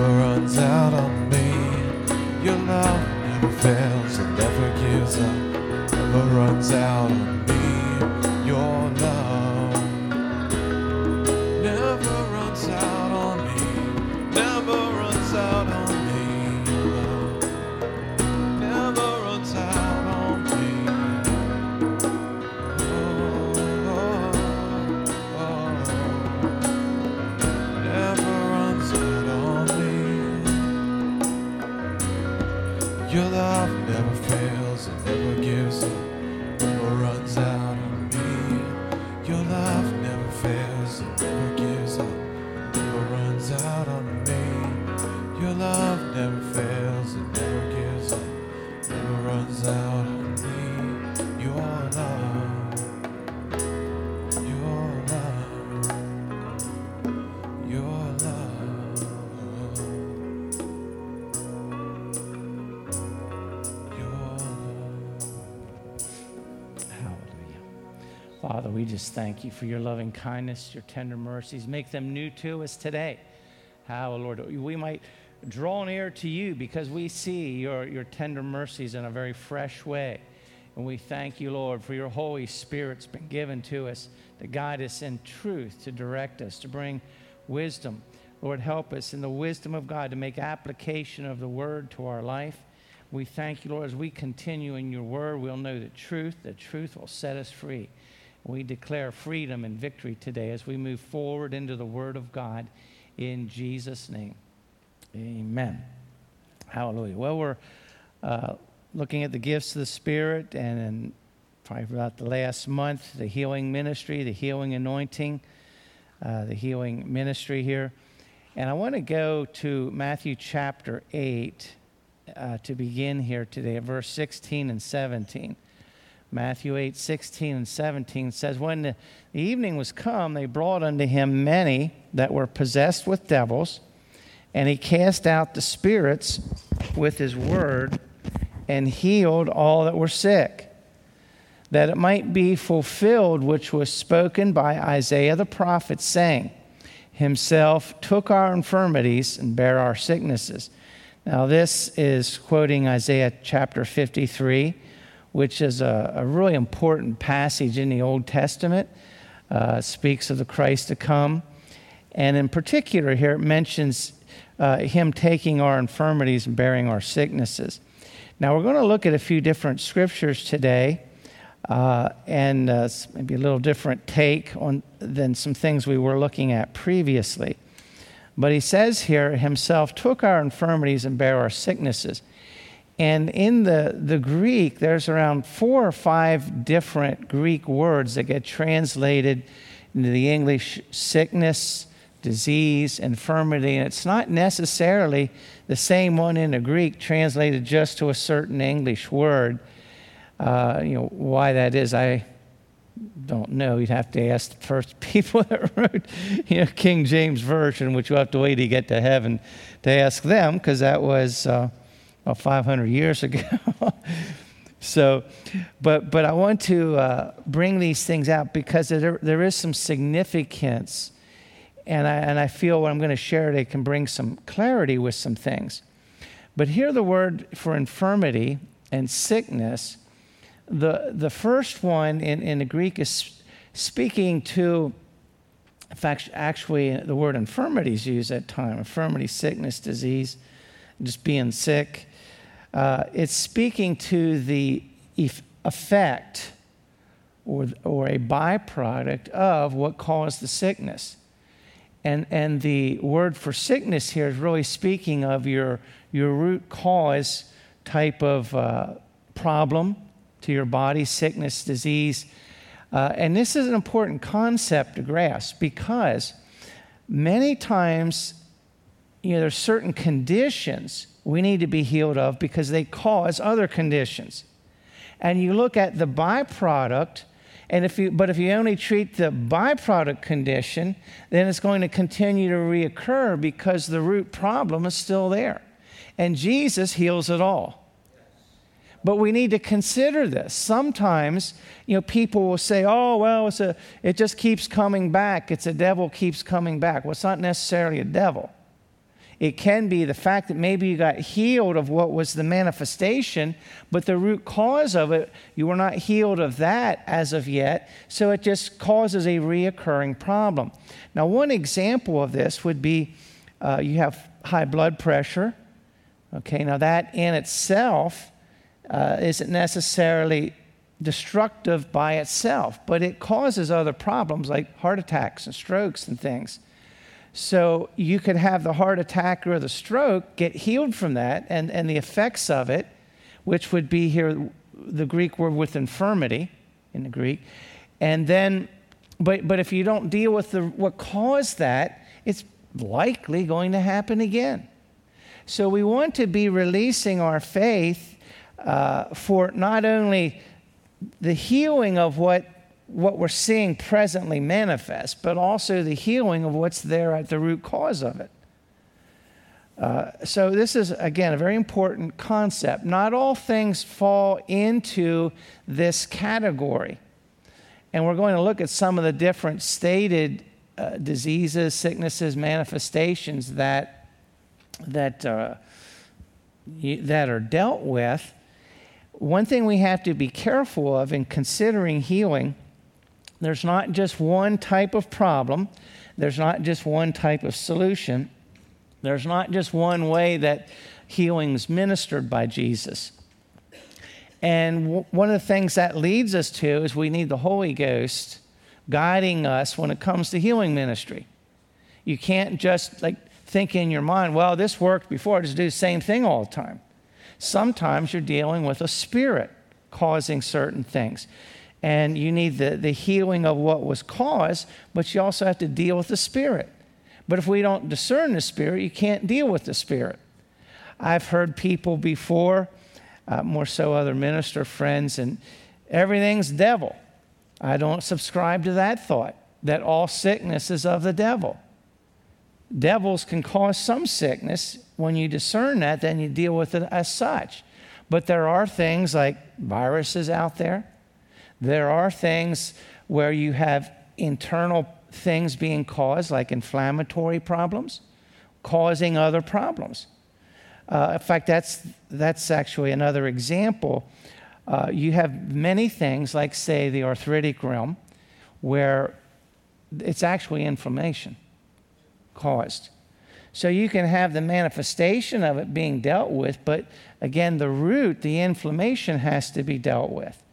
never runs out on me. Your love never fails, it never gives up, never runs out on me. Your love never runs out on me, never runs out on me. Your love never runs out on me. Never runs out on me. Your love never fails, it never gives up, never runs out on me. Your love never fails, it never gives up, never runs out on me. Your love never fails, it never gives up, never runs out on me. Your love, your love, your love, your love. Hallelujah. Father, we just thank you for your loving kindness, your tender mercies. Make them new to us today. How, Lord, we might draw near to you because we see your tender mercies in a very fresh way. And we thank you, Lord, for your Holy Spirit's been given to us to guide us in truth, to direct us, to bring wisdom. Lord, help us in the wisdom of God to make application of the word to our life. We thank you, Lord, as we continue in your word, we'll know the truth will set us free. We declare freedom and victory today as we move forward into the word of God in Jesus' name. Amen. Hallelujah. Well, we're looking at the gifts of the Spirit, and in probably about the last month, the healing ministry, the healing anointing, the healing ministry here. And I want to go to Matthew chapter 8 to begin here today at verse 16 and 17. Matthew 8, 16 and 17 says, when the evening was come, they brought unto him many that were possessed with devils, and he cast out the spirits with his word, and healed all that were sick, that it might be fulfilled which was spoken by Isaiah the prophet, saying, himself took our infirmities and bare our sicknesses. Now this is quoting Isaiah chapter 53, which is a really important passage in the Old Testament. Speaks of the Christ to come. And in particular here, it mentions him taking our infirmities and bearing our sicknesses. Now, we're going to look at a few different scriptures today, and maybe a little different take on than some things we were looking at previously. But he says here, himself took our infirmities and bare our sicknesses. And in the Greek, there's around 4 or 5 different Greek words that get translated into the English: sickness, disease, infirmity. And it's not necessarily the same one in the Greek translated just to a certain English word. Why that is, I don't know. You'd have to ask the first people that wrote King James Version, which you'll have to wait to get to heaven to ask them, because that was about 500 years ago. So, but I want to bring these things out because there is some significance, and I feel what I'm going to share today can bring some clarity with some things. But here the word for infirmity and sickness, the first one in the Greek is speaking to, in fact, actually the word infirmity is used at time. Infirmity, sickness, disease, just being sick. It's speaking to the effect or a byproduct of what caused the sickness. And the word for sickness here is really speaking of your root cause type of problem to your body, sickness, disease. And this is an important concept to grasp because many times, there's certain conditions we need to be healed of because they cause other conditions. And you look at the byproduct, and if you only treat the byproduct condition, then it's going to continue to reoccur because the root problem is still there. And Jesus heals it all. But we need to consider this. Sometimes, people will say, oh, well, it just keeps coming back. It's a devil keeps coming back. Well, it's not necessarily a devil. it can be the fact that maybe you got healed of what was the manifestation, but the root cause of it, you were not healed of that as of yet, so it just causes a reoccurring problem. Now, one example of this would be you have high blood pressure. Okay, now that in itself isn't necessarily destructive by itself, but it causes other problems like heart attacks and strokes and things. So you could have the heart attack or the stroke, get healed from that and the effects of it, which would be here the Greek word with infirmity in the Greek. And then, but if you don't deal with what caused that, it's likely going to happen again. So we want to be releasing our faith for not only the healing of what we're seeing presently manifest, but also the healing of what's there at the root cause of it. So this is, again, a very important concept. Not all things fall into this category. And we're going to look at some of the different stated diseases, sicknesses, manifestations that are dealt with. One thing we have to be careful of in considering healing, there's not just one type of problem. There's not just one type of solution. There's not just one way that healing is ministered by Jesus. And one of the things that leads us to is we need the Holy Ghost guiding us when it comes to healing ministry. You can't just think in your mind, well, this worked before, just do the same thing all the time. Sometimes you're dealing with a spirit causing certain things. And you need the healing of what was caused, but you also have to deal with the spirit. But if we don't discern the spirit, you can't deal with the spirit. I've heard people before, more so other minister friends, and everything's devil. I don't subscribe to that thought, that all sickness is of the devil. Devils can cause some sickness. When you discern that, then you deal with it as such. But there are things like viruses out there. There are things where you have internal things being caused, like inflammatory problems, causing other problems. In fact, that's actually another example. You have many things, like, say, the arthritic realm, where it's actually inflammation caused. So you can have the manifestation of it being dealt with, but again, the root, the inflammation, has to be dealt with.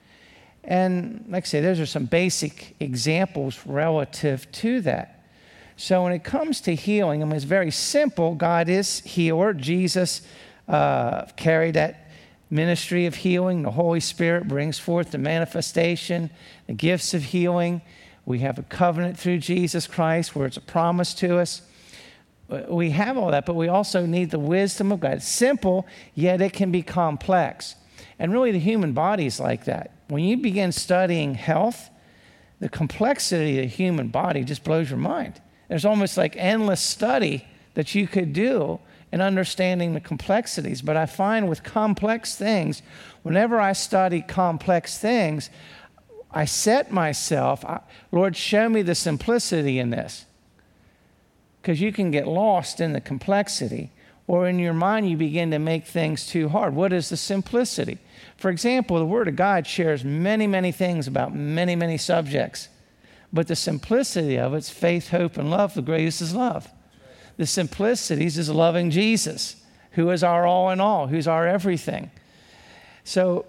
And like I say, those are some basic examples relative to that. So when it comes to healing, it's very simple. God is healer. Jesus carried that ministry of healing. The Holy Spirit brings forth the manifestation, the gifts of healing. We have a covenant through Jesus Christ where it's a promise to us. We have all that, but we also need the wisdom of God. It's simple, yet it can be complex. And really, the human body is like that. When you begin studying health, the complexity of the human body just blows your mind. There's almost like endless study that you could do in understanding the complexities. But I find with complex things, whenever I study complex things, I set myself, Lord, show me the simplicity in this. Because you can get lost in the complexity, or in your mind you begin to make things too hard. What is the simplicity? For example, the Word of God shares many, many things about many, many subjects. But the simplicity of it's faith, hope, and love. The greatest is love. The simplicity is loving Jesus, who is our all in all, who's our everything. So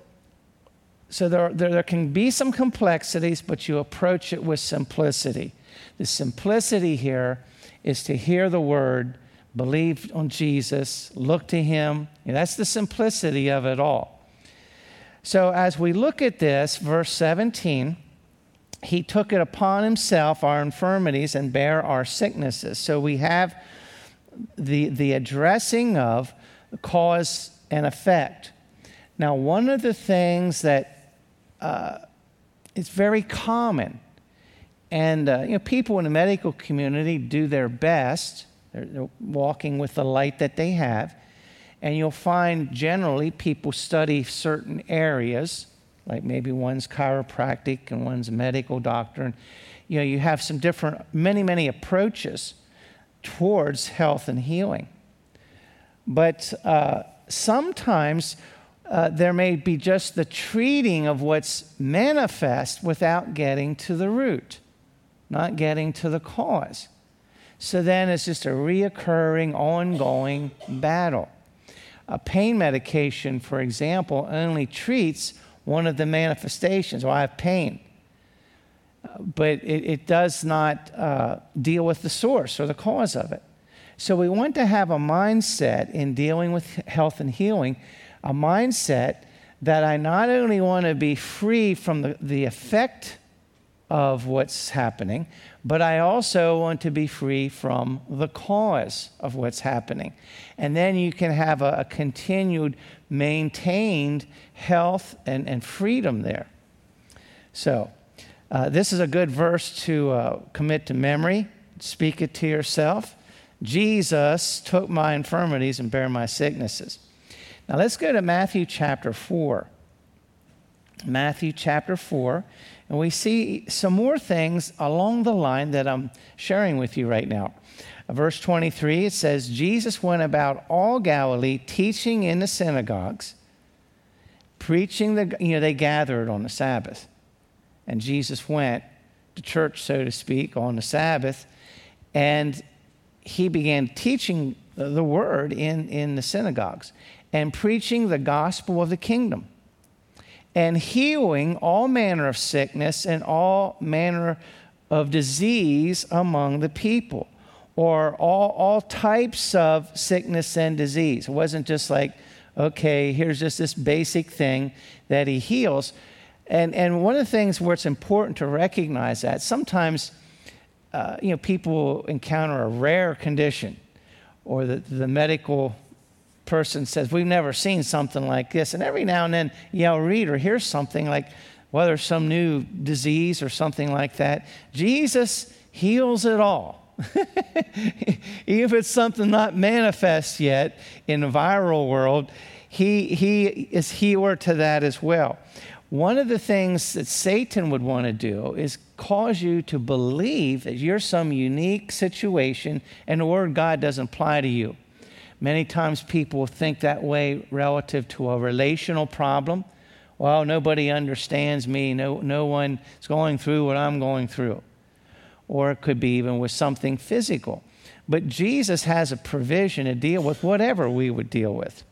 there can be some complexities, but you approach it with simplicity. The simplicity here is to hear the Word, believe on Jesus, look to Him. And that's the simplicity of it all. So as we look at this, verse 17, He took it upon Himself, our infirmities, and bare our sicknesses. So we have the addressing of cause and effect. Now, one of the things that is very common, and people in the medical community do their best. They're walking with the light that they have. And you'll find generally people study certain areas, like maybe one's chiropractic and one's a medical doctor. And, you have some different, many, many approaches towards health and healing. But sometimes there may be just the treating of what's manifest without getting to the root, not getting to the cause. So then it's just a reoccurring, ongoing battle. A pain medication, for example, only treats one of the manifestations. Well, I have pain. But it does not deal with the source or the cause of it. So we want to have a mindset in dealing with health and healing, a mindset that I not only want to be free from the effect of what's happening, but I also want to be free from the cause of what's happening. And then you can have a continued, maintained health and freedom there. So this is a good verse to commit to memory. Speak it to yourself. Jesus took my infirmities and bare my sicknesses. Now let's go to Matthew chapter 4. Matthew chapter 4. And we see some more things along the line that I'm sharing with you right now. Verse 23, it says, Jesus went about all Galilee, teaching in the synagogues, preaching they gathered on the Sabbath. And Jesus went to church, so to speak, on the Sabbath, and he began teaching the word in the synagogues and preaching the gospel of the kingdom and healing all manner of sickness and all manner of disease among the people, or all types of sickness and disease. It wasn't just like, okay, here's just this basic thing that he heals. And one of the things where it's important to recognize that sometimes, people encounter a rare condition, or the medical person says, we've never seen something like this. And every now and then you'll read or hear something like, well, there's some new disease or something like that. Jesus heals it all. Even if it's something not manifest yet in the viral world, he is healer to that as well. One of the things that Satan would want to do is cause you to believe that you're some unique situation and the word of God doesn't apply to you. Many times people think that way relative to a relational problem. Well, nobody understands me. No one is going through what I'm going through. Or it could be even with something physical. But Jesus has a provision to deal with whatever we would deal with.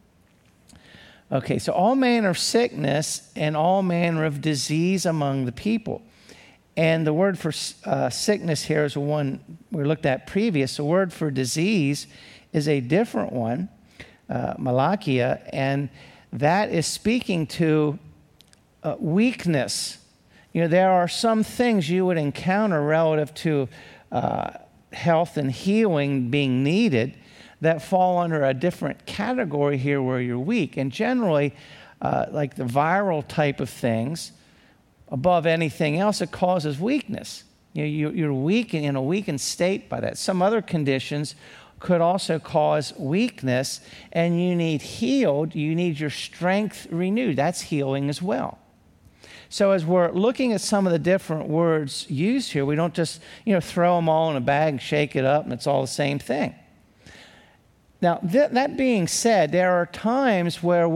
Okay, so all manner of sickness and all manner of disease among the people. And the word for sickness here is the one we looked at previous. The word for disease is a different one, malakia, and that is speaking to weakness. There are some things you would encounter relative to health and healing being needed that fall under a different category here where you're weak. And generally, like the viral type of things, above anything else, it causes weakness. You're weak in a weakened state by that. Some other conditions could also cause weakness, and you need healed. You need your strength renewed. That's healing as well. So as we're looking at some of the different words used here, we don't just throw them all in a bag and shake it up and it's all the same thing. Now, that being said, there are times where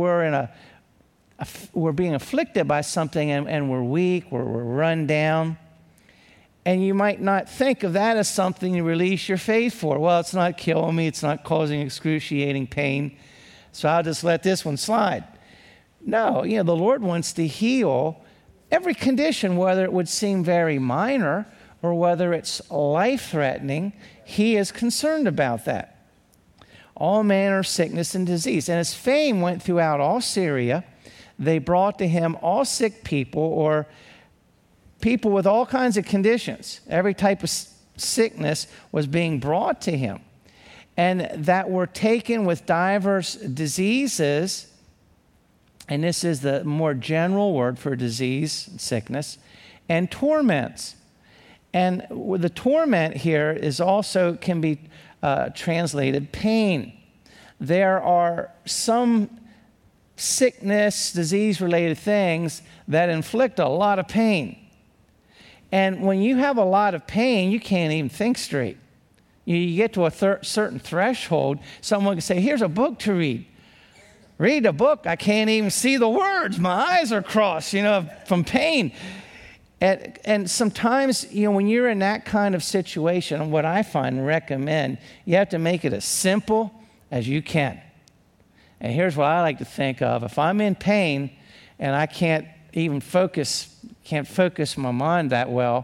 we're being afflicted by something and we're weak, we're run down. And you might not think of that as something you release your faith for. Well, it's not killing me. It's not causing excruciating pain. So I'll just let this one slide. No, the Lord wants to heal every condition, whether it would seem very minor or whether it's life-threatening. He is concerned about that. All manner of sickness and disease. And his fame went throughout all Syria. They brought to him all sick people, or people with all kinds of conditions. Every type of sickness was being brought to him, and that were taken with diverse diseases. And this is the more general word for disease, sickness, and torments. And the torment here is also can be translated pain. There are some sickness, disease-related things that inflict a lot of pain. And when you have a lot of pain, you can't even think straight. You get to a certain threshold, someone can say, here's a book to read. Read a book, I can't even see the words. My eyes are crossed, from pain. And sometimes, when you're in that kind of situation, what I find and recommend, you have to make it as simple as you can. And here's what I like to think of. If I'm in pain and I can't focus my mind that well,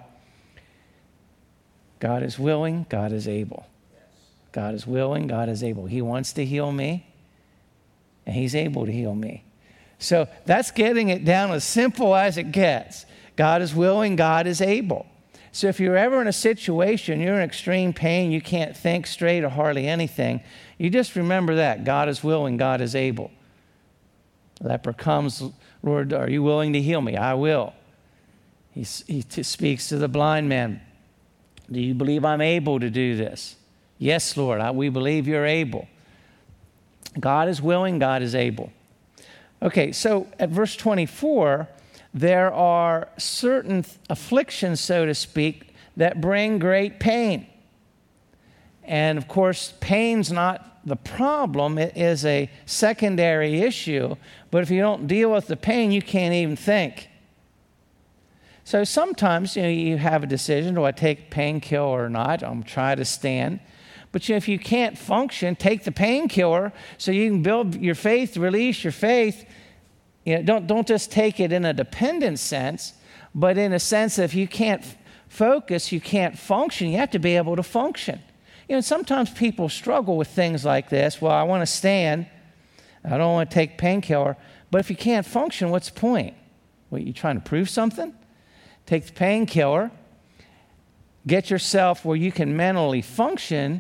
God is willing, God is able. God is willing, God is able. He wants to heal me, and He's able to heal me. So that's getting it down as simple as it gets. God is willing, God is able. So if you're ever in a situation, you're in extreme pain, you can't think straight or hardly anything, you just remember that. God is willing, God is able. The leper comes, Lord, are you willing to heal me? I will. He speaks to the blind man. Do you believe I'm able to do this? Yes, Lord, we believe you're able. God is willing, God is able. Okay, so at verse 24, there are certain afflictions, so to speak, that bring great pain. And of course, pain's not the problem. It is a secondary issue. But if you don't deal with the pain, you can't even think. So sometimes, you have a decision, do I take painkiller or not? I'm trying to stand. But if you can't function, take the painkiller so you can build your faith, release your faith. Don't just take it in a dependent sense, but in a sense that if you can't focus, you can't function, you have to be able to function. Sometimes people struggle with things like this. Well, I want to stand. I don't want to take painkiller. But if you can't function, what's the point? What, you trying to prove something? Take the painkiller, get yourself where you can mentally function,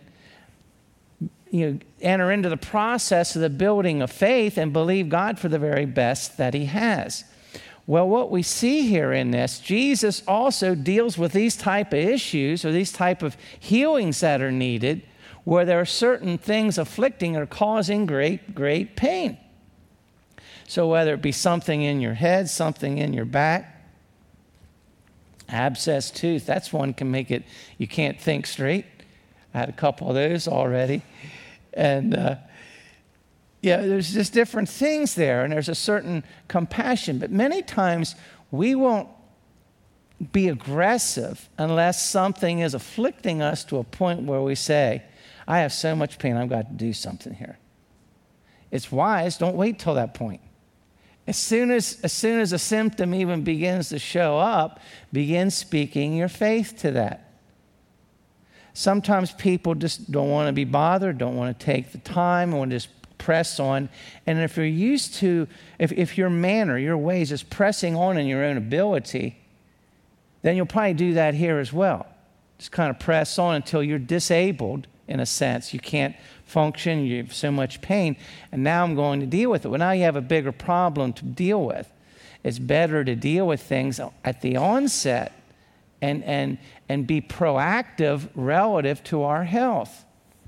enter into the process of the building of faith and believe God for the very best that He has. Well, what we see here in this, Jesus also deals with these type of issues or these type of healings that are needed where there are certain things afflicting or causing great, great pain. So whether it be something in your head, something in your back, abscess tooth, that's one can make it, you can't think straight. I had a couple of those already. And there's just different things there, and there's a certain compassion. But many times we won't be aggressive unless something is afflicting us to a point where we say, I have so much pain, I've got to do something here. It's wise, don't wait till that point. As soon as a symptom even begins to show up, begin speaking your faith to that. Sometimes people just don't want to be bothered, don't want to take the time, want to just press on. And if you're used to, if your manner, your ways is pressing on in your own ability, then you'll probably do that here as well. Just kind of press on until you're disabled in a sense. You can't function, you have so much pain, and now I'm going to deal with it. Well, now you have a bigger problem to deal with. It's better to deal with things at the onset and be proactive relative to our health.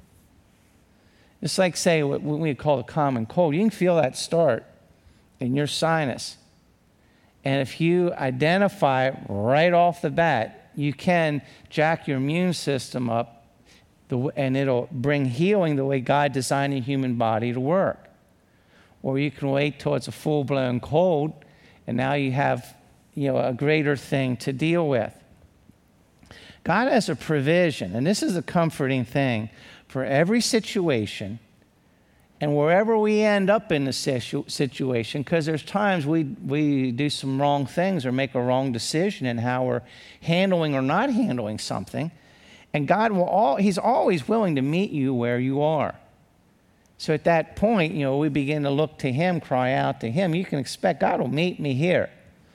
It's like, say, what we call a common cold. You can feel that start in your sinus. And if you identify right off the bat, you can jack your immune system up, and it'll bring healing the way God designed the human body to work. Or you can wait till it's a full-blown cold, and now you have a greater thing to deal with. God has a provision, and this is a comforting thing, for every situation, and wherever we end up in the situation, because there's times we do some wrong things or make a wrong decision in how we're handling or not handling something, and God He's always willing to meet you where you are. So at that point, we begin to look to Him, cry out to Him. You can expect God will meet me here.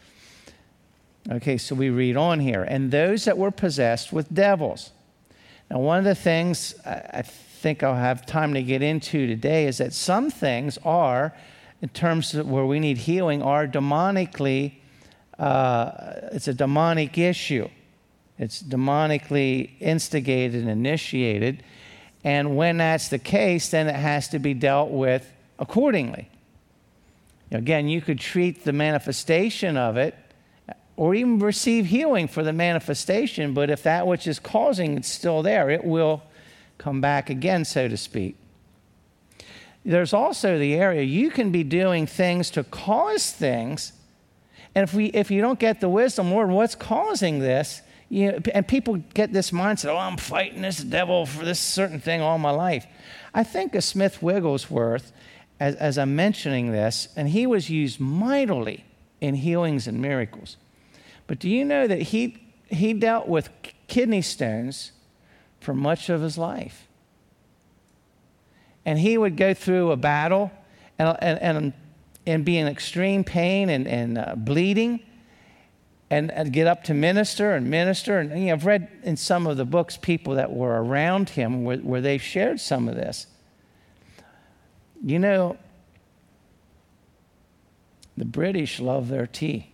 Okay, so we read on here. And those that were possessed with devils. Now, one of the things I think I'll have time to get into today is that some things are, in terms of where we need healing, are demonically, it's a demonic issue. It's demonically instigated and initiated. And when that's the case, then it has to be dealt with accordingly. Again, you could treat the manifestation of it or even receive healing for the manifestation, but if that which is causing it's still there, it will come back again, so to speak. There's also the area you can be doing things to cause things. And if you don't get the wisdom, Lord, what's causing this? And people get this mindset, oh, I'm fighting this devil for this certain thing all my life. I think of Smith Wigglesworth as I'm mentioning this, and he was used mightily in healings and miracles. But do you know that he dealt with kidney stones for much of his life? And he would go through a battle and be in extreme pain and bleeding and get up to minister. And I've read in some of the books people that were around him where they shared some of this. You know, the British love their tea.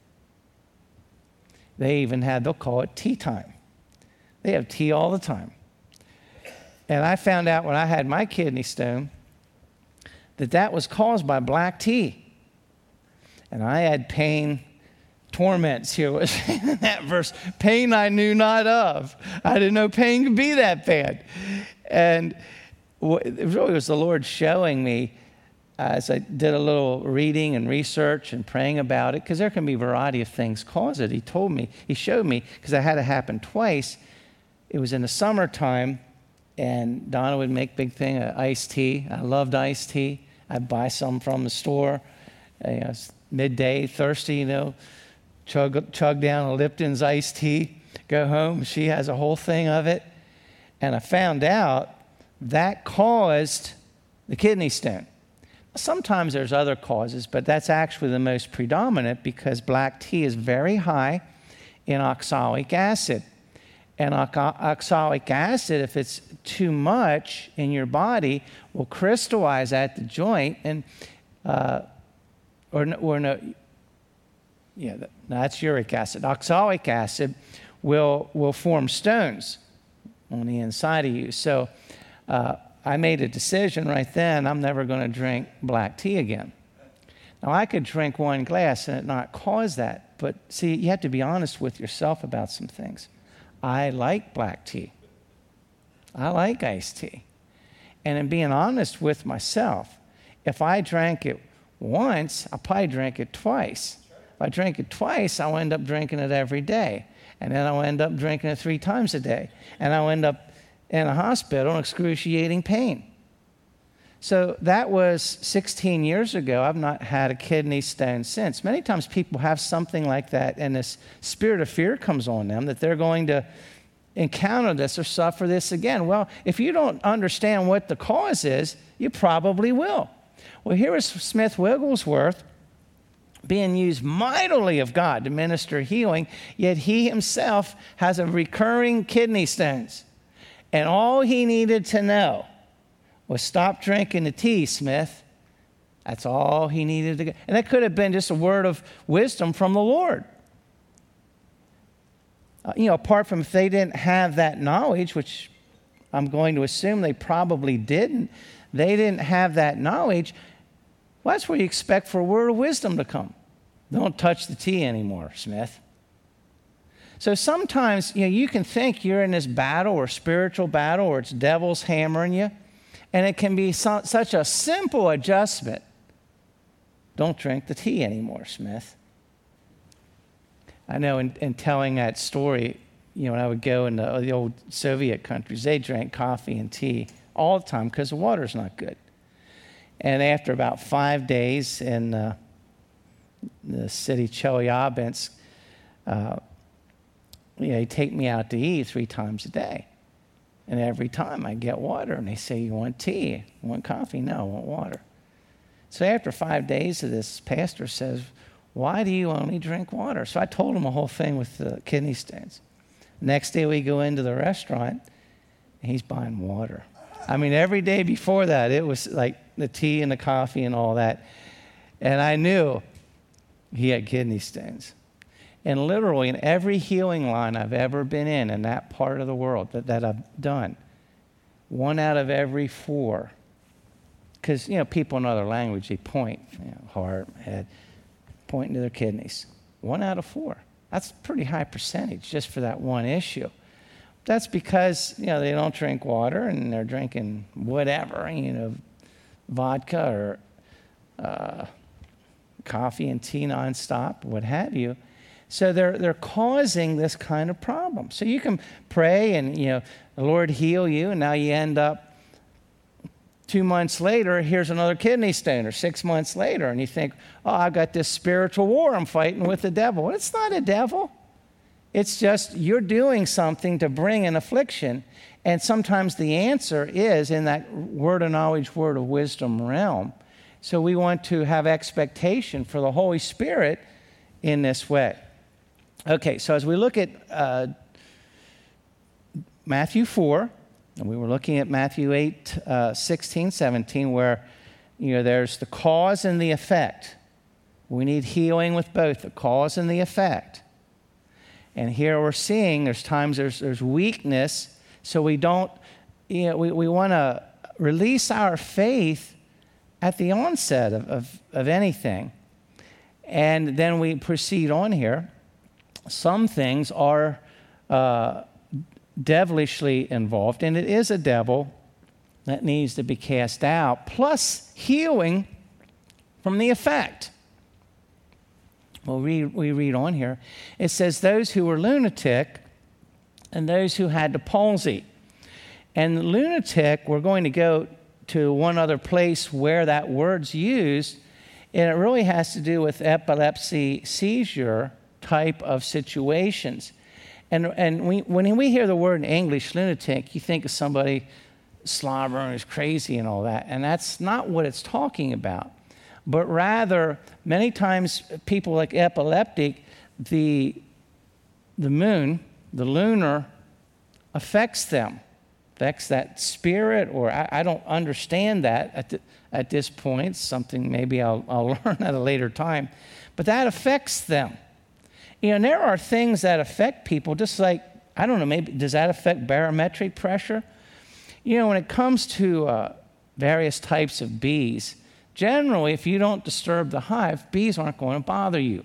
They'll call it tea time. They have tea all the time. And I found out when I had my kidney stone that was caused by black tea. And I had pain, torments, here was that verse, pain I knew not of. I didn't know pain could be that bad. And it really was the Lord showing me as I did a little reading and research and praying about it, because there can be a variety of things cause it. He showed me, because it had to happen twice. It was in the summertime, and Donna would make big thing of iced tea. I loved iced tea. I'd buy some from the store. Midday, thirsty, chug down a Lipton's iced tea, go home. She has a whole thing of it. And I found out that caused the kidney stone. Sometimes there's other causes, but that's actually the most predominant because black tea is very high in oxalic acid. And oxalic acid, if it's too much in your body, will crystallize at the joint and, that's uric acid. Oxalic acid will form stones on the inside of you. So I made a decision right then, I'm never going to drink black tea again. Now, I could drink one glass and it not cause that, but see, you have to be honest with yourself about some things. I like black tea. I like iced tea. And in being honest with myself, if I drank it once, I'll probably drink it twice. If I drink it twice, I'll end up drinking it every day. And then I'll end up drinking it 3 times a day. And I'll end up in a hospital in excruciating pain. So that was 16 years ago. I've not had a kidney stone since. Many times people have something like that, and this spirit of fear comes on them that they're going to encounter this or suffer this again. Well, if you don't understand what the cause is, you probably will. Well, here is Smith Wigglesworth being used mightily of God to minister healing, yet he himself has a recurring kidney stones. And all he needed to know was stop drinking the tea, Smith. That's all he needed to get. And that could have been just a word of wisdom from the Lord. Apart from if they didn't have that knowledge, which I'm going to assume they probably didn't, they didn't have that knowledge, well, that's where you expect for a word of wisdom to come. Don't touch the tea anymore, Smith. So sometimes, you can think you're in this battle or spiritual battle or it's devil's hammering you, and it can be such a simple adjustment. Don't drink the tea anymore, Smith. I know in telling that story, when I would go in the old Soviet countries, they drank coffee and tea all the time because the water's not good. And after about 5 days in the city Chelyabinsk, they take me out to eat 3 times a day. And every time I get water, and they say, you want tea? You want coffee? No, I want water. So after 5 days of this, pastor says, why do you only drink water? So I told him the whole thing with the kidney stones. Next day we go into the restaurant, and he's buying water. I mean, every day before that, it was like the tea and the coffee and all that. And I knew he had kidney stones. And literally in every healing line I've ever been in that part of the world that I've done, 1 out of every 4, because, people in other language, they point, heart, head, pointing to their kidneys. 1 out of 4. That's a pretty high percentage just for that one issue. That's because, they don't drink water and they're drinking whatever, vodka or coffee and tea nonstop, what have you. So they're causing this kind of problem. So you can pray and, the Lord heal you, and now you end up 2 months later, here's another kidney stone, or 6 months later, and you think, oh, I've got this spiritual war I'm fighting with the devil. Well, it's not a devil. It's just you're doing something to bring an affliction, and sometimes the answer is in that word of knowledge, word of wisdom realm. So we want to have expectation for the Holy Spirit in this way. Okay, so as we look at Matthew 4, and we were looking at Matthew 8, 16, 17, where there's the cause and the effect. We need healing with both the cause and the effect. And here we're seeing there's times there's weakness, so we don't, we want to release our faith at the onset of anything. And then we proceed on here. Some things are devilishly involved, and it is a devil that needs to be cast out, plus healing from the effect. Well, we read on here. It says, those who were lunatic and those who had the palsy. And lunatic, we're going to go to one other place where that word's used, and it really has to do with epilepsy seizure type of situations. And when we hear the word in English, lunatic, you think of somebody slobbering, is crazy and all that. And that's not what it's talking about. But rather, many times people like epileptic, the moon, the lunar, affects them, affects that spirit, or I don't understand that at this point. Something maybe I'll learn at a later time. But that affects them. And there are things that affect people, just like, I don't know, maybe does that affect barometric pressure? When it comes to various types of bees, generally, if you don't disturb the hive, bees aren't going to bother you,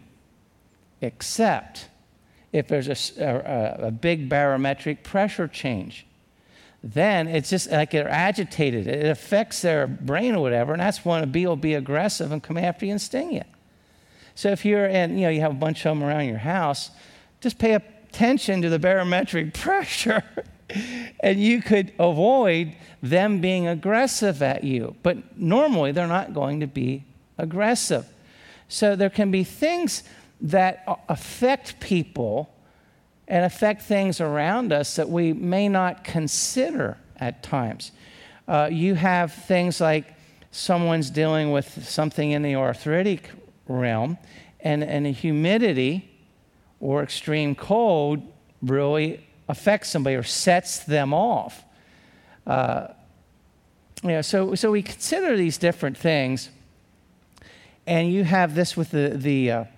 except if there's a big barometric pressure change. Then it's just like they're agitated. It affects their brain or whatever, and that's when a bee will be aggressive and come after you and sting you. So if you're in, you have a bunch of them around your house, just pay attention to the barometric pressure, and you could avoid them being aggressive at you. But normally, they're not going to be aggressive. So there can be things that affect people and affect things around us that we may not consider at times. You have things like someone's dealing with something in the arthritic realm, and the humidity or extreme cold really affects somebody or sets them off. So we consider these different things, and you have this with the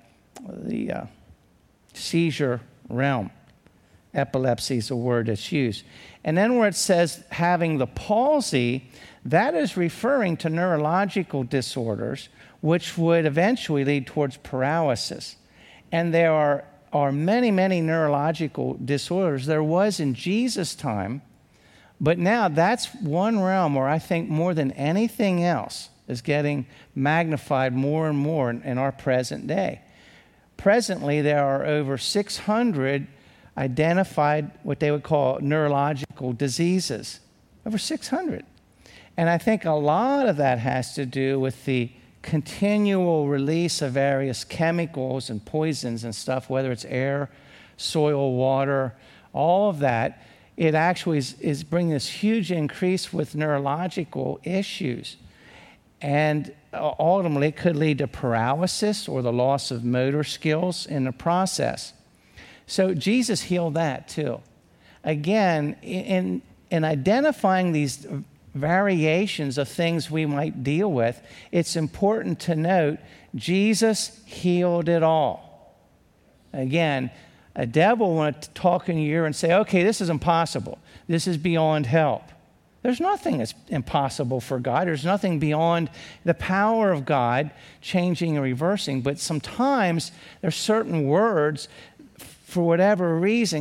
seizure realm. Epilepsy is a word that's used. And then where it says having the palsy, that is referring to neurological disorders, which would eventually lead towards paralysis. And there are many, many neurological disorders. There was in Jesus' time, but now that's one realm where I think more than anything else is getting magnified more and more in our present day. Presently, there are over 600 identified what they would call neurological diseases. Over 600. And I think a lot of that has to do with the continual release of various chemicals and poisons and stuff, whether it's air, soil, water, all of that. It actually is bringing this huge increase with neurological issues. And ultimately, it could lead to paralysis or the loss of motor skills in the process. So Jesus healed that too. Again, in identifying these variations of things we might deal with, it's important to note Jesus healed it all. Again, a devil want to talk in your ear and say, okay, this is impossible. This is beyond help. There's nothing that's impossible for God. There's nothing beyond the power of God changing and reversing. But sometimes there's certain words, for whatever reason,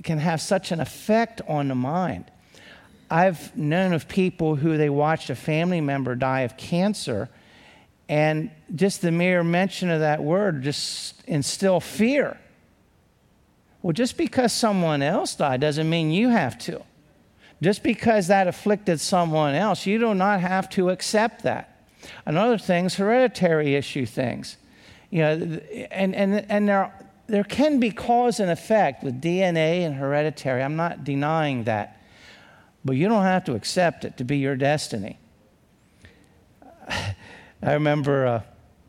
can have such an effect on the mind. I've known of people who they watched a family member die of cancer, and just the mere mention of that word just instill fear. Well, just because someone else died doesn't mean you have to. Just because that afflicted someone else, you do not have to accept that. Another thing is hereditary issue things. You know, and there can be cause and effect with DNA and hereditary. I'm not denying that. But you don't have to accept it to be your destiny. I remember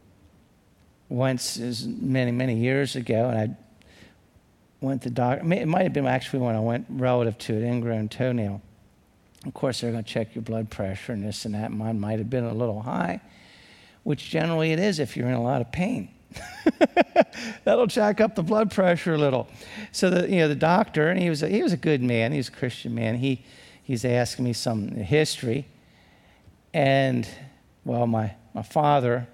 once, many years ago, and I went to the doctor. It might have been actually when I went relative to an ingrown toenail. Of course, they're going to check your blood pressure and this and that. Mine might have been a little high, which generally it is if you're in a lot of pain. That'll jack up the blood pressure a little. So the doctor, and he was a good man. He was a Christian man. He's asking me some history, and well, my father,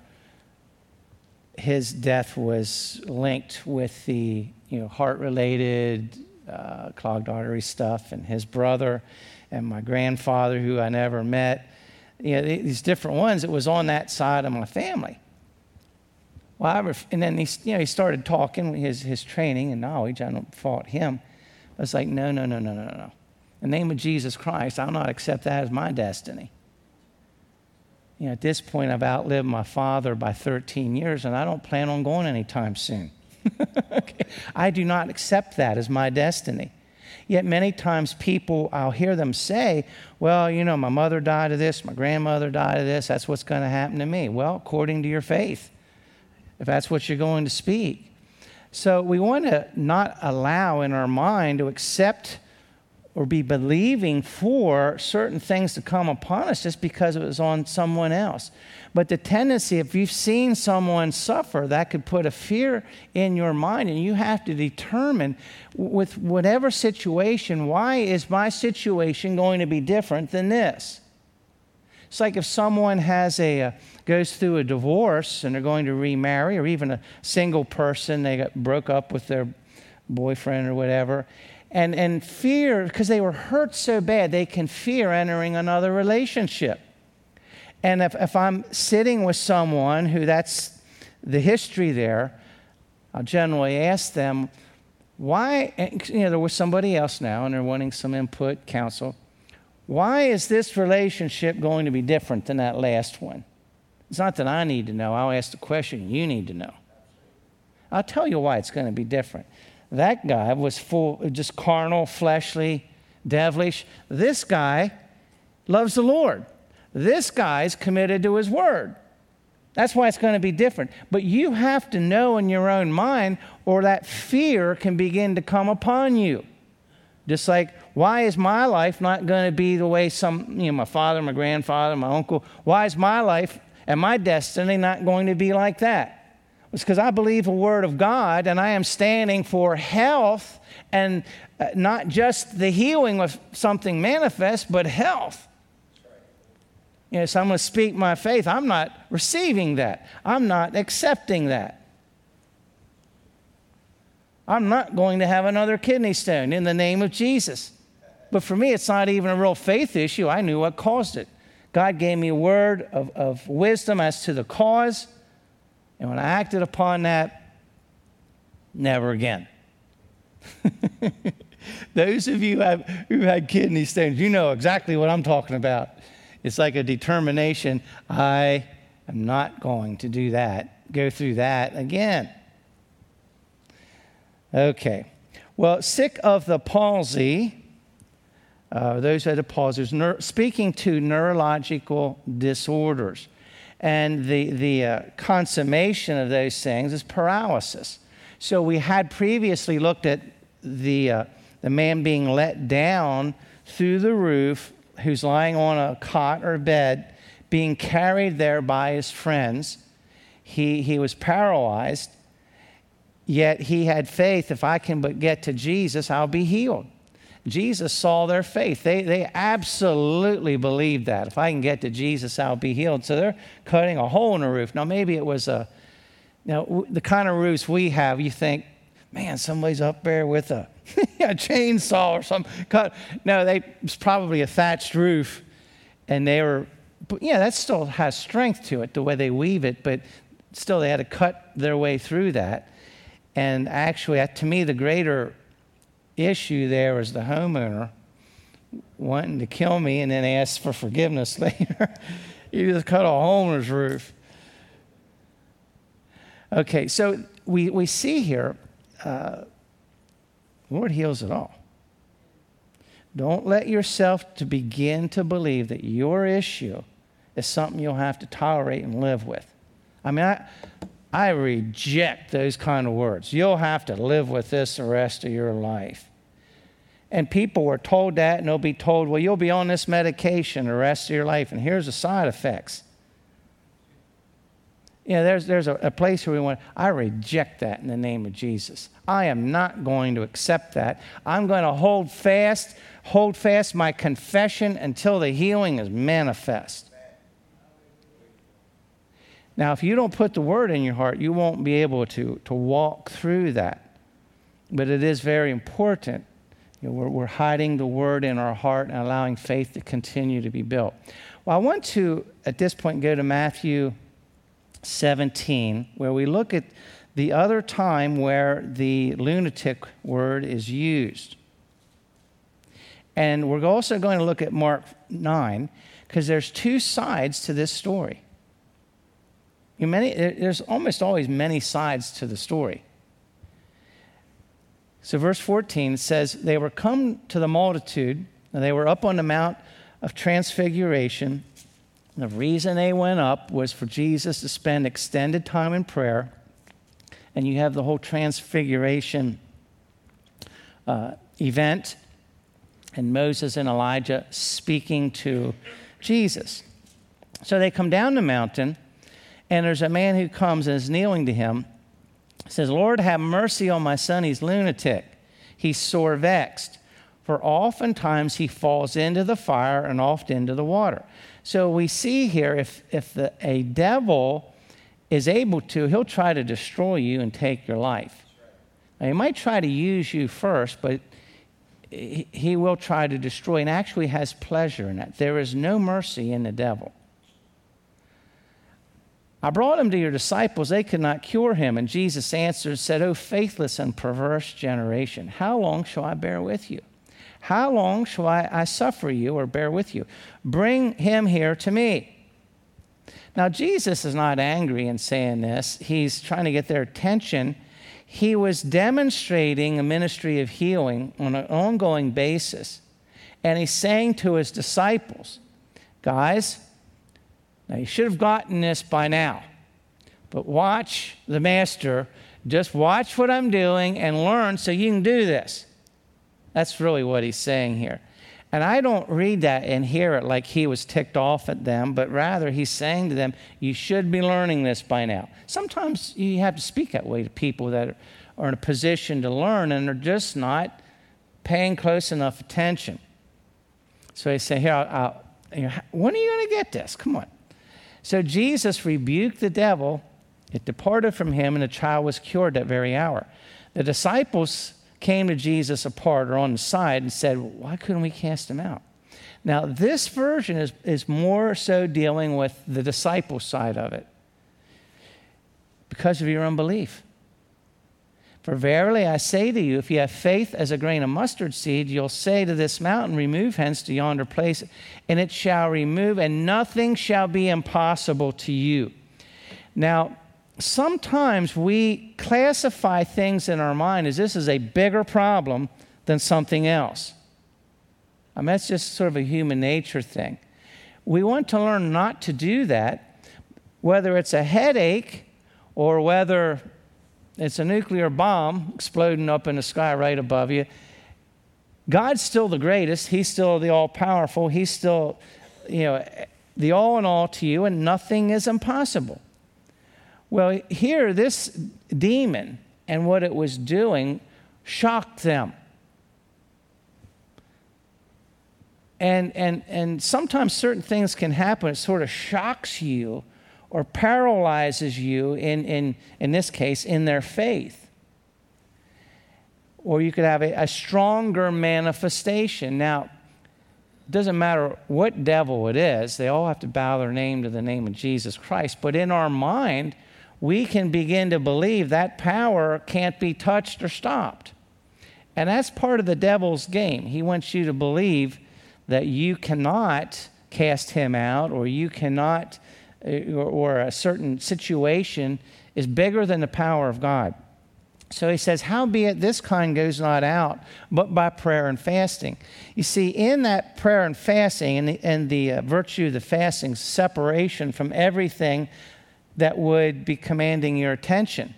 his death was linked with the heart-related clogged artery stuff, and his brother, and my grandfather, who I never met. These different ones. It was on that side of my family. Well, and then he started talking his training and knowledge. I don't fault him. I was like, no. In the name of Jesus Christ, I'll not accept that as my destiny. At this point, I've outlived my father by 13 years, and I don't plan on going anytime soon. Okay? I do not accept that as my destiny. Yet many times people, I'll hear them say, well, my mother died of this, my grandmother died of this, that's what's going to happen to me. Well, according to your faith, if that's what you're going to speak. So we want to not allow in our mind to accept or be believing for certain things to come upon us just because it was on someone else. But the tendency, if you've seen someone suffer, that could put a fear in your mind, and you have to determine with whatever situation, why is my situation going to be different than this? It's like if someone goes through a divorce and they're going to remarry, or even a single person, they broke up with their boyfriend or whatever, and fear, because they were hurt so bad, they can fear entering another relationship. And if I'm sitting with someone who that's the history there, I'll generally ask them, why, they're with somebody else now and they're wanting some input, counsel. Why is this relationship going to be different than that last one? It's not that I need to know. I'll ask the question you need to know. I'll tell you why it's going to be different. That guy was full of just carnal, fleshly, devilish. This guy loves the Lord. This guy's committed to his word. That's why it's going to be different. But you have to know in your own mind, or that fear can begin to come upon you. Just like, why is my life not going to be the way my father, my grandfather, my uncle, why is my life and my destiny not going to be like that? It's because I believe the Word of God, and I am standing for health, and not just the healing of something manifest, but health. So I'm going to speak my faith. I'm not receiving that. I'm not accepting that. I'm not going to have another kidney stone in the name of Jesus. But for me, it's not even a real faith issue. I knew what caused it. God gave me a word of wisdom as to the cause. And when I acted upon that, never again. Those of you who had kidney stones, you know exactly what I'm talking about. It's like a determination. I am not going to do that, go through that again. Okay. Well, sick of the palsy, those who had the palsy, speaking to neurological disorders. And the consummation of those things is paralysis. So we had previously looked at the man being let down through the roof, who's lying on a cot or bed, being carried there by his friends. He was paralyzed, yet he had faith. If I can but get to Jesus, I'll be healed. Jesus saw their faith. They absolutely believed that. If I can get to Jesus, I'll be healed. So they're cutting a hole in the roof. Now, maybe it was the kind of roofs we have, you think, man, somebody's up there with a a chainsaw or something. No, it was probably a thatched roof, and they were, that still has strength to it, the way they weave it, but still they had to cut their way through that. And actually, to me, the greater issue there was the homeowner wanting to kill me and then ask for forgiveness later. You just cut a hole in his roof. Okay, so we see here, Lord heals it all. Don't let yourself to begin to believe that your issue is something you'll have to tolerate and live with. I mean, I reject those kind of words. You'll have to live with this the rest of your life. And people were told that, and they'll be told, well, you'll be on this medication the rest of your life, and here's the side effects. There's a place where we want, I reject that in the name of Jesus. I am not going to accept that. I'm going to hold fast my confession until the healing is manifest. Now, if you don't put the word in your heart, you won't be able to walk through that. But it is very important. We're hiding the word in our heart and allowing faith to continue to be built. Well, I want to, at this point, go to Matthew 17, where we look at the other time where the lunatic word is used. And we're also going to look at Mark 9, because there's two sides to this story. There's almost always many sides to the story. So verse 14 says, they were come to the multitude, and they were up on the Mount of Transfiguration. The reason they went up was for Jesus to spend extended time in prayer. And you have the whole Transfiguration event, and Moses and Elijah speaking to Jesus. So they come down the mountain, and there's a man who comes and is kneeling to him. Says, Lord, have mercy on my son. He's lunatic. He's sore vexed. For oftentimes he falls into the fire and oft into the water. So we see here, if a devil is able to, he'll try to destroy you and take your life. Now, he might try to use you first, but he will try to destroy, and actually has pleasure in that. There is no mercy in the devil. I brought him to your disciples. They could not cure him. And Jesus answered and said, O faithless and perverse generation, how long shall I bear with you? How long shall I suffer you or bear with you? Bring him here to me. Now, Jesus is not angry in saying this. He's trying to get their attention. He was demonstrating a ministry of healing on an ongoing basis. And he's saying to his disciples, guys, now, you should have gotten this by now, but watch the master. Just watch what I'm doing and learn so you can do this. That's really what he's saying here. And I don't read that and hear it like he was ticked off at them, but rather he's saying to them, you should be learning this by now. Sometimes you have to speak that way to people that are in a position to learn and they're just not paying close enough attention. So they say, here, when are you going to get this? Come on. So Jesus rebuked the devil. It departed from him, and the child was cured that very hour. The disciples came to Jesus apart or on the side and said, why couldn't we cast him out? Now, this version is more so dealing with the disciple side of it because of your unbelief. For verily I say to you, if you have faith as a grain of mustard seed, you'll say to this mountain, remove hence to yonder place, and it shall remove, and nothing shall be impossible to you. Now, sometimes we classify things in our mind as this is a bigger problem than something else. I mean, that's just sort of a human nature thing. We want to learn not to do that, whether it's a headache or whether it's a nuclear bomb exploding up in the sky right above you. God's still the greatest. He's still the all-powerful. He's still, the all in all to you, and nothing is impossible. Well, here, this demon and what it was doing shocked them. And sometimes certain things can happen. It sort of shocks you or paralyzes you, in this case, in their faith. or you could have a stronger manifestation. Now, it doesn't matter what devil it is, they all have to bow their name to the name of Jesus Christ. But in our mind, we can begin to believe that power can't be touched or stopped. And that's part of the devil's game. He wants you to believe that you cannot cast him out, or you cannot, or a certain situation is bigger than the power of God. So he says, howbeit this kind goes not out, but by prayer and fasting. You see, in that prayer and fasting, and the virtue of the fasting, separation from everything that would be commanding your attention.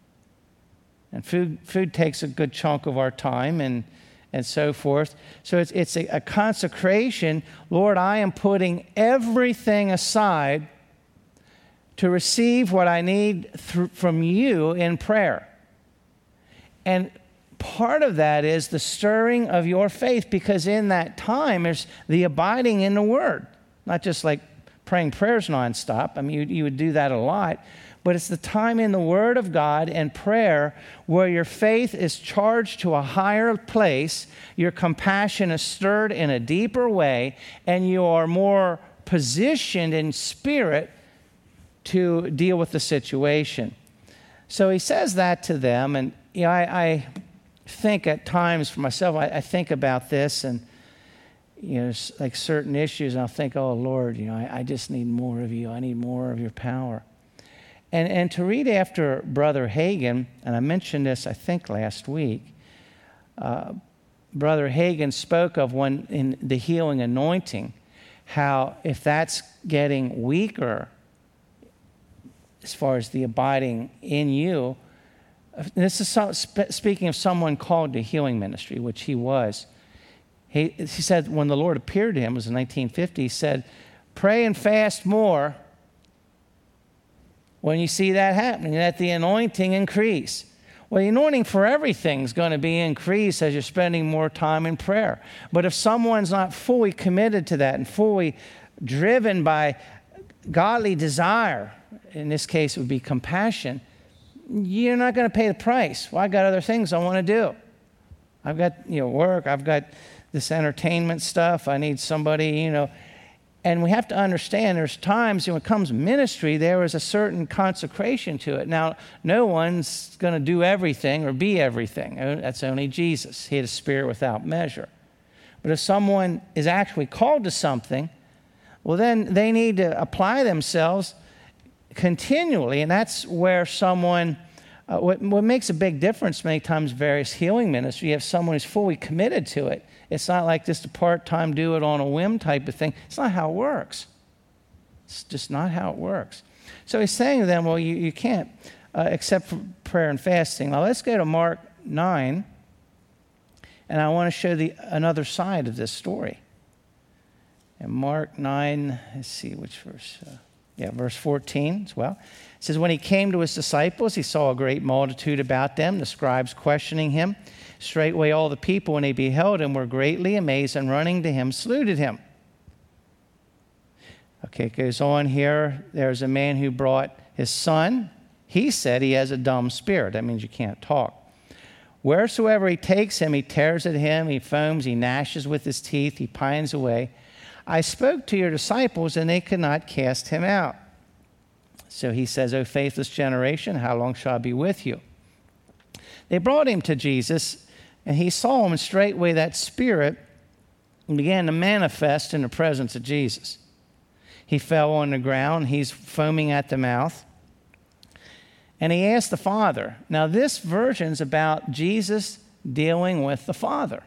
And food takes a good chunk of our time and so forth. So it's a consecration. Lord, I am putting everything aside to receive what I need from you in prayer. And part of that is the stirring of your faith, because in that time there's the abiding in the Word. Not just like praying prayers nonstop. I mean, you would do that a lot. But it's the time in the Word of God and prayer where your faith is charged to a higher place, your compassion is stirred in a deeper way, and you are more positioned in spirit to deal with the situation. So he says that to them, and I think at times for myself, I think about this, and like certain issues, and I'll think, oh Lord, I just need more of you. I need more of your power. And to read after Brother Hagin, and I mentioned this, I think, last week, Brother Hagin spoke of when in the healing anointing, how if that's getting weaker as far as the abiding in you, this is speaking of someone called to healing ministry, which he was. He said when the Lord appeared to him, it was in 1950, he said, pray and fast more when you see that happening, let the anointing increase. Well, the anointing for everything is going to be increased as you're spending more time in prayer. But if someone's not fully committed to that and fully driven by godly desire, in this case it would be compassion, you're not going to pay the price. Well, I got other things I want to do. I've got work. I've got this entertainment stuff. I need somebody, And we have to understand there's times when it comes to ministry, there is a certain consecration to it. Now, no one's going to do everything or be everything. That's only Jesus. He had a spirit without measure. But if someone is actually called to something, well, then they need to apply themselves continually. And that's where someone, what makes a big difference many times in various healing ministry, you have someone who's fully committed to it. It's not like just a part-time do it on a whim type of thing. It's not how it works. It's just not how it works. So he's saying to them, well, you can't except for prayer and fasting. Now let's go to Mark 9, and I want to show another side of this story. In Mark 9, let's see which verse. Verse 14 as well. It says, when he came to his disciples, he saw a great multitude about them, the scribes questioning him. Straightway all the people, when they beheld him, were greatly amazed, and running to him, saluted him. Okay, it goes on here. There's a man who brought his son. He said he has a dumb spirit. That means you can't talk. Wheresoever he takes him, he tears at him, he foams, he gnashes with his teeth, he pines away. I spoke to your disciples, and they could not cast him out. So he says, O faithless generation, how long shall I be with you? They brought him to Jesus, and he saw him, and straightway that spirit began to manifest in the presence of Jesus. He fell on the ground. He's foaming at the mouth. And he asked the Father. Now, this version's about Jesus dealing with the Father.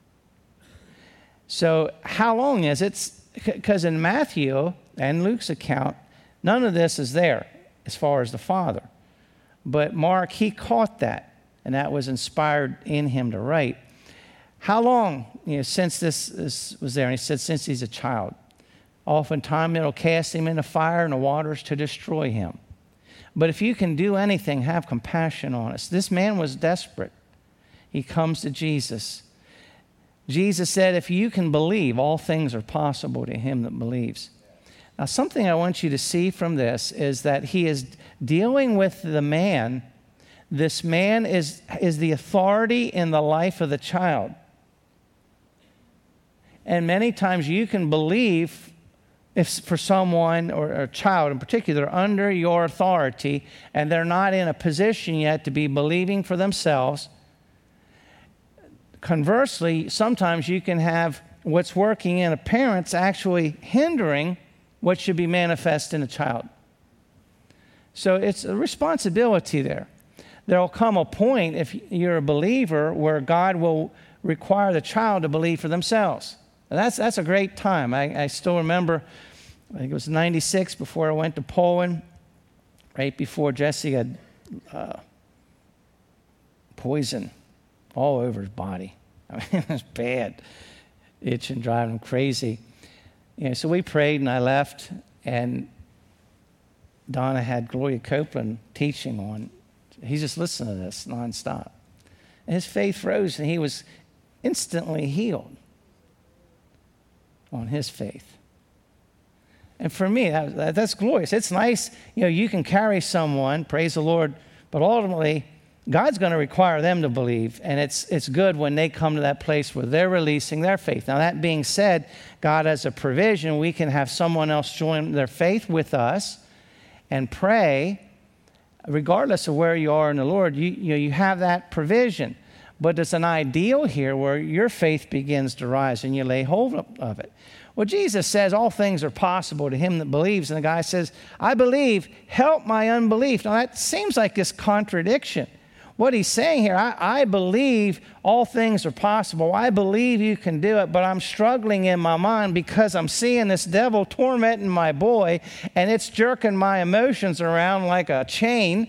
So how long is it? Because in Matthew and Luke's account, none of this is there as far as the Father. But Mark, he caught that, and that was inspired in him to write. How long since this was there? And he said, since he's a child. Oftentimes it'll cast him in the fire and the waters to destroy him. But if you can do anything, have compassion on us. This man was desperate. He comes to Jesus. Jesus said, if you can believe, all things are possible to him that believes. Now, something I want you to see from this is that he is dealing with the man this man is the authority in the life of the child. And many times you can believe, if for someone or a child in particular under your authority and they're not in a position yet to be believing for themselves. Conversely, sometimes you can have what's working in a parent's actually hindering what should be manifest in a child. So it's a responsibility there. There'll come a point, if you're a believer, where God will require the child to believe for themselves. And that's a great time. I still remember, I think it was 96 before I went to Poland, right before Jesse had poison all over his body. I mean, it was bad, itching, driving him crazy. So we prayed and I left, and Donna had Gloria Copeland teaching on. He just listened to this nonstop. And his faith rose, and he was instantly healed on his faith. And for me, that's glorious. It's nice, you can carry someone, praise the Lord, but ultimately, God's going to require them to believe, and it's good when they come to that place where they're releasing their faith. Now, that being said, God has a provision. We can have someone else join their faith with us and pray, regardless of where you are in the Lord. You have that provision. But there's an ideal here where your faith begins to rise and you lay hold of it. Well, Jesus says all things are possible to him that believes. And the guy says, I believe, help my unbelief. Now, that seems like this contradiction. What he's saying here, I believe all things are possible. I believe you can do it, but I'm struggling in my mind because I'm seeing this devil tormenting my boy, and it's jerking my emotions around like a chain.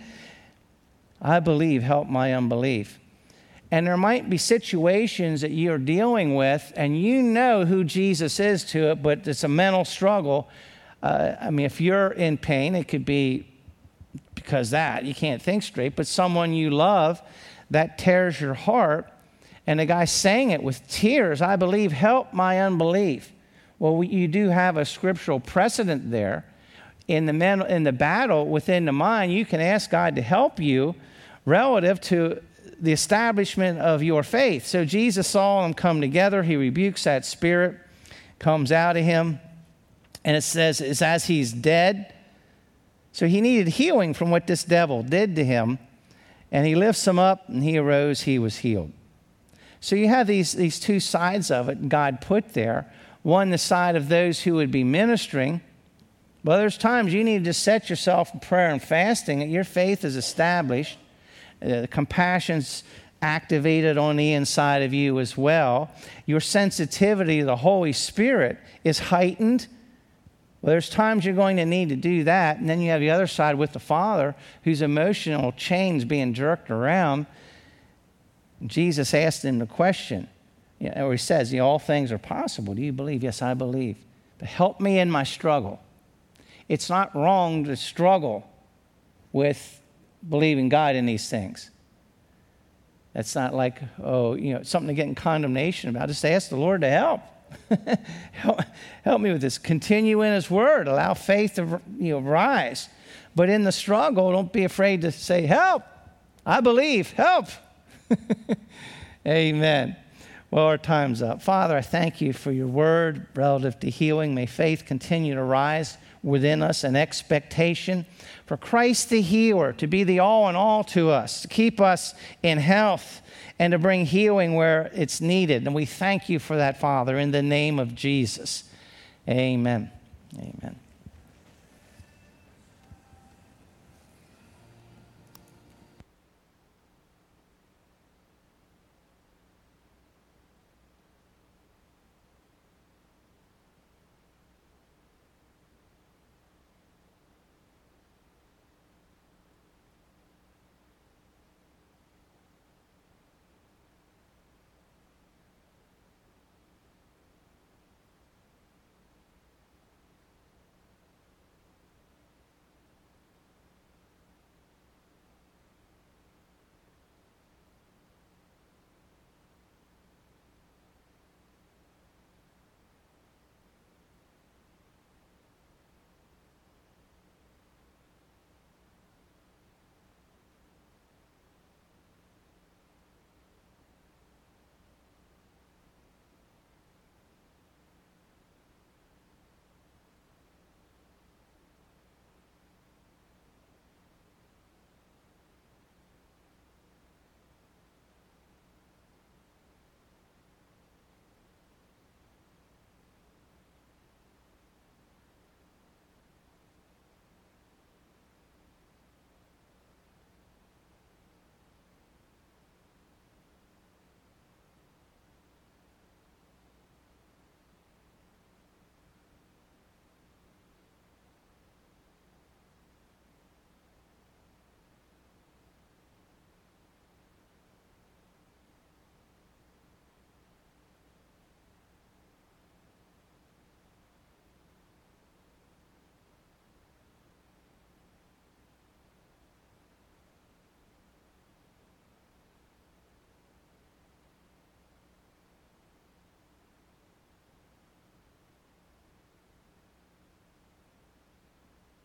I believe, help my unbelief. And there might be situations that you're dealing with, and you know who Jesus is to it, but it's a mental struggle. If you're in pain, it could be because you can't think straight, but someone you love that tears your heart, and the guy sang it with tears, I believe, help my unbelief. Well, you do have a scriptural precedent there. In the battle within the mind, you can ask God to help you relative to the establishment of your faith. So Jesus saw them come together. He rebukes that spirit, comes out of him, and it says it's as he's dead. So he needed healing from what this devil did to him, and he lifts him up, and he arose, he was healed. So you have these two sides of it God put there. One, the side of those who would be ministering. Well, there's times you need to set yourself in prayer and fasting, and your faith is established. The compassion's activated on the inside of you as well. Your sensitivity to the Holy Spirit is heightened. Well, there's times you're going to need to do that. And then you have the other side with the Father, whose emotional chains being jerked around. Jesus asked him the question, or he says, all things are possible. Do you believe? Yes, I believe. But help me in my struggle. It's not wrong to struggle with believing God in these things. That's not like, something to get in condemnation about. Just ask the Lord to help. help me with this. Continue in his word. Allow faith to rise. But in the struggle, don't be afraid to say, help. I believe. Help. Amen. Well, our time's up. Father, I thank you for your word relative to healing. May faith continue to rise within us, an expectation for Christ the healer to be the all in all to us, to keep us in health and to bring healing where it's needed. And we thank you for that, Father, in the name of Jesus. Amen. Amen.